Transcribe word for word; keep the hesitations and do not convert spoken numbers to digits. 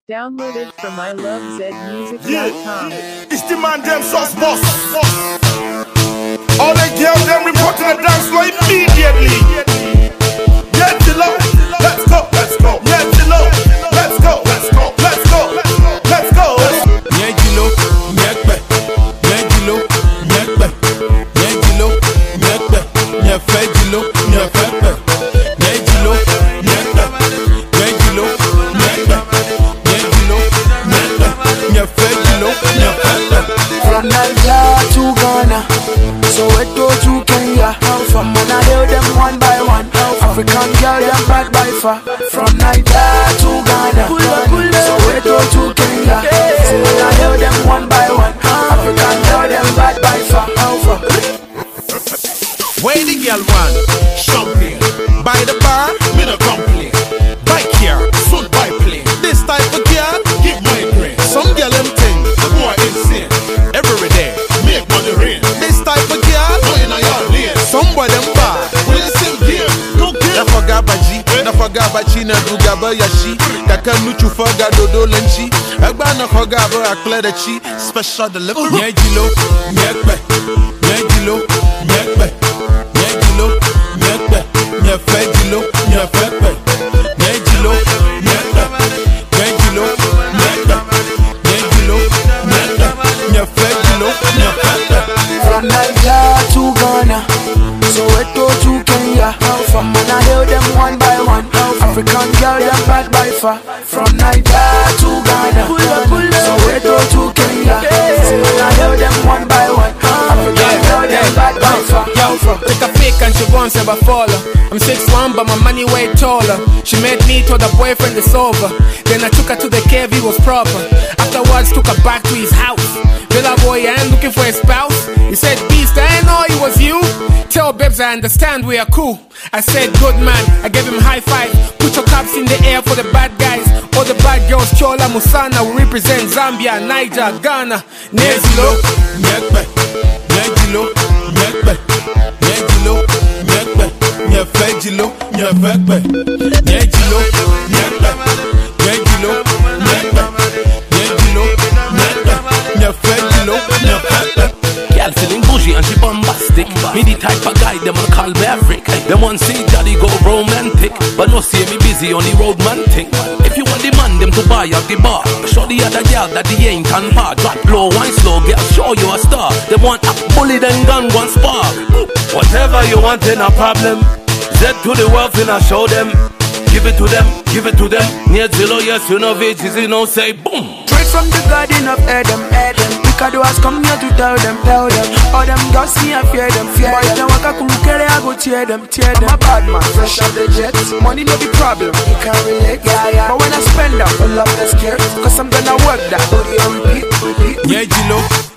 Downloaded from I love zed music dot com. Yeah, it's the man them sauce boss. All the girls them report to the dance floor immediately. Get the low, let's go, let's go. Get the low, let's go, let's go, let's go, let's go. Get the low, get back. Get the low, get back. Get the low, get back. Get fed the low, get fed back. Get the low, get back. Get the low, get back. Get the low, get back. Get fed the low, get fed back. From Nigeria to Ghana, Soweto to Kenya, from Mona hail them one by one. African girl them bad by far. From Nigeria to Ghana, Soweto to Kenya, from Mona hail them one by one. African girl them bad by far. Where the girl run? Champagne, By the bar, me no complain. bike here. Food by plane, This type of girl, give my brain. some girl them thing The boy insane, every day. make money rain. This type of girl, Go in a yard lane, somebody them bad. we the same game. No game. Nafaga baji, nafaga bachi na dugaba yashi. Daka nuchu faga dodo lenchi. Agba na faga ba akle de chi. Special delivery. Nyejilo, nyekbe, nyejilo, nyekbe, nyejilo, nyekbe, nyefejilo, nyefekbe, nyejilo, nyekbe, nyejilo, nyekbe, nyejilo, nyekbe, nyefejilo, nyefekbe. From Nigeria to Ghana, Soweto to Kenya, from Mona hail them one by one. African girl them bad by far. From Nigeria to Ghana, Soweto to Kenya, from Mona hail them one by one. African girl them bad by far. Yo, take a fake and she wants ever follow. I'm six one but my money way taller. She made me told her boyfriend it's over. Then I took her to the cave, he was proper. Afterwards took her back to his house. Villa boy, I ain't looking for a spouse. He said, Beast, I ain't know it was you. Tell babes I understand we are cool. I said, good man, I gave him high five. Put your caps in the air for the bad guys. All the bad girls, Chola, Musana, we represent Zambia, Niger, Ghana. Nezilo, Nyekbe, nyejilo, nyekbe, nyejilo, nyekbe, nyefejilo, nyefekbe, nyejilo, nyekbe, nyejilo, nyekbe, nyejilo, nyekbe, nyefejilo, nyefekbe. Girl feeling bougie and she bombastic. Me the type of guy them a call Maverick. Them want see daddy go romantic, but no see me busy on the road man thing. If you want the man them to buy up the bar, show the other girl that the ain't on par. Drop low, wine slow, girl show you a star. They want a bully then gun one spark. Whatever you want ain't a problem. Z to the world finna show them. Give it to them, give it to them. Near zero, yes, you know it, you know say boom. Straight from the garden of Eden, Eden. Picadors come here to tell them, tell them. All them girls see and fear them, fear them. Boys them waka kumukere, I go tear them, tear them. I'm a bad man, fresh out the jet. Money no be problem, you can relate, yeah, yeah. But when I spend up, I love the scared. Cause I'm gonna work that, booty on repeat, repeat. Nyejilo,